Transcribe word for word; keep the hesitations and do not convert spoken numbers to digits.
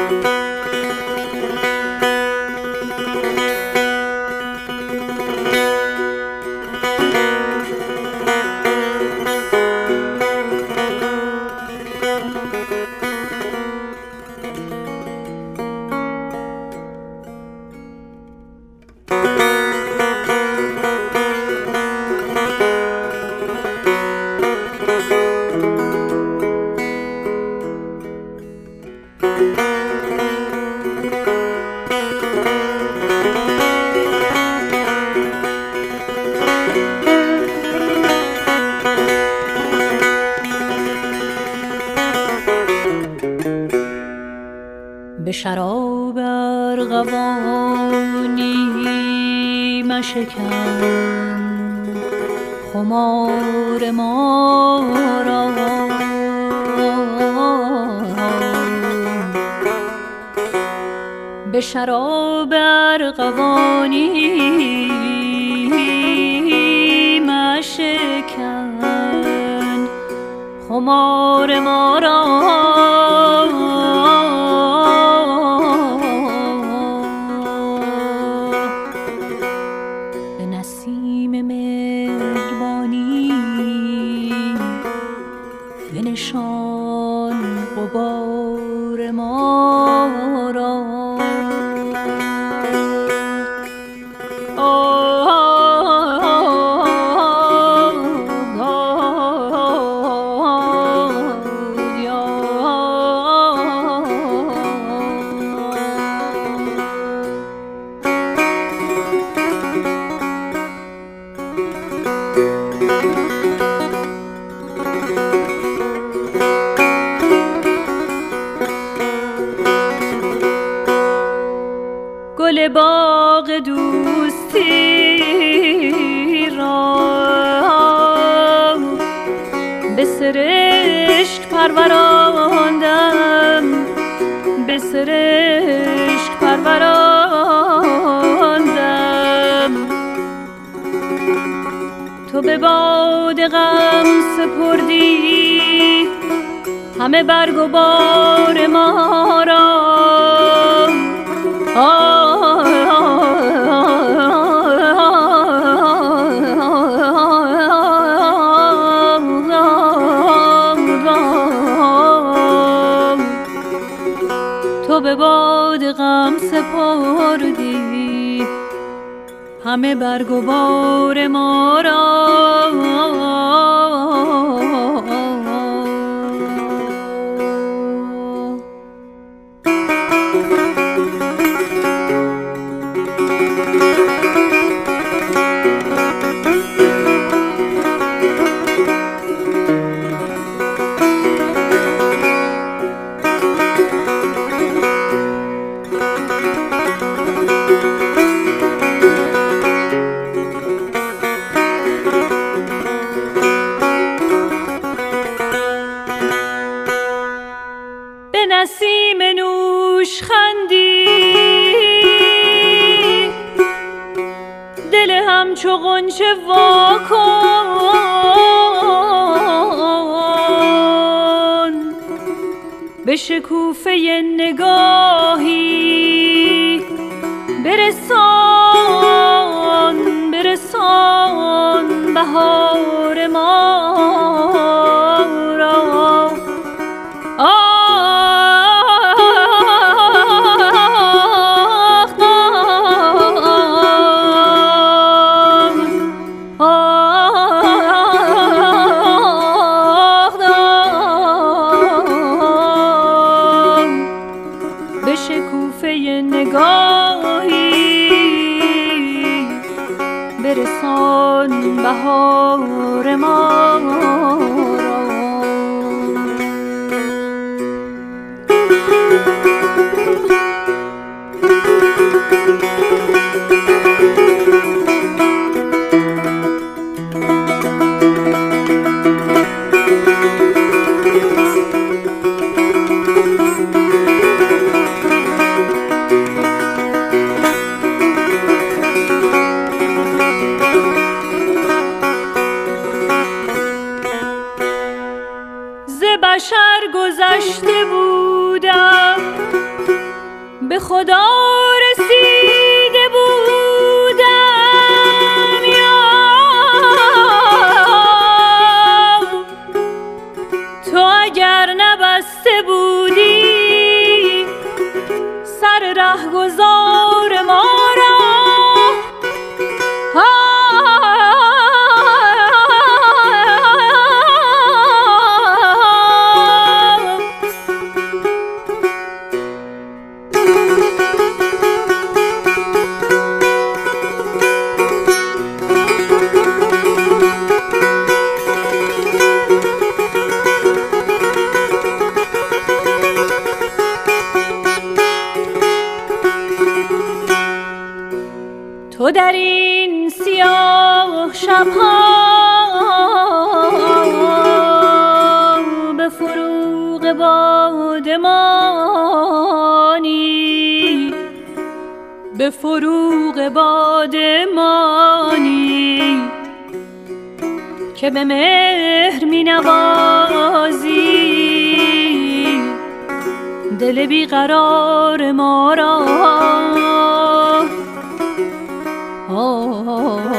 به شراب ارغوانی مشکن خمار ما را، به شراب ارغوانی مشکن خمار ما را. بنشان غبار ما را. گل باغ دوستی را به سرشک پروراندم، به سرشک پروراندم. تو به باد غم سپردی همه برگ و بار ما را. تو به باد غم سپردی همه برگ و بار ما را. نسیم نوش خندی دل همچو غنچه وا کن، به شکوفه نگاهی برسان برسان بهار ما را. به شکوفه نگاهی برسان بهار ما را. بشر گذشته بودم به خدا رسیده بودم یا تو اگر نبسته بودی سر رهگذار ما را. تو در این سیاه شب‌ها به فروغ بادمانی به فروغ بادمانی که به مهر می نوازی دل بیقرار ما را. آه